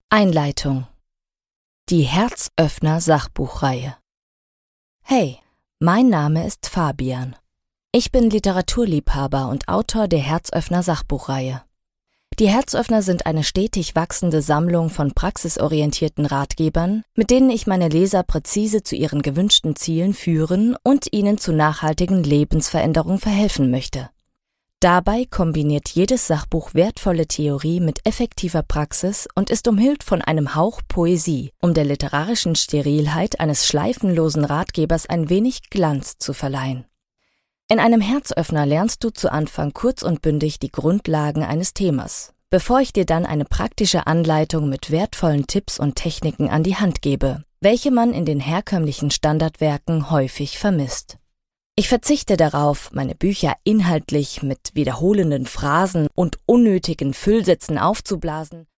Einleitung. Die Herzöffner-Sachbuchreihe. Hey, mein Name ist Fabian. Ich bin Literaturliebhaber und Autor der Herzöffner-Sachbuchreihe. Die Herzöffner sind eine stetig wachsende Sammlung von praxisorientierten Ratgebern, mit denen ich meine Leser präzise zu ihren gewünschten Zielen führen und ihnen zu nachhaltigen Lebensveränderungen verhelfen möchte. Dabei kombiniert jedes Sachbuch wertvolle Theorie mit effektiver Praxis und ist umhüllt von einem Hauch Poesie, um der literarischen Sterilheit eines schleifenlosen Ratgebers ein wenig Glanz zu verleihen. In einem Herzöffner lernst du zu Anfang kurz und bündig die Grundlagen eines Themas, bevor ich dir dann eine praktische Anleitung mit wertvollen Tipps und Techniken an die Hand gebe, welche man in den herkömmlichen Standardwerken häufig vermisst. Ich verzichte darauf, meine Bücher inhaltlich mit wiederholenden Phrasen und unnötigen Füllsätzen aufzublasen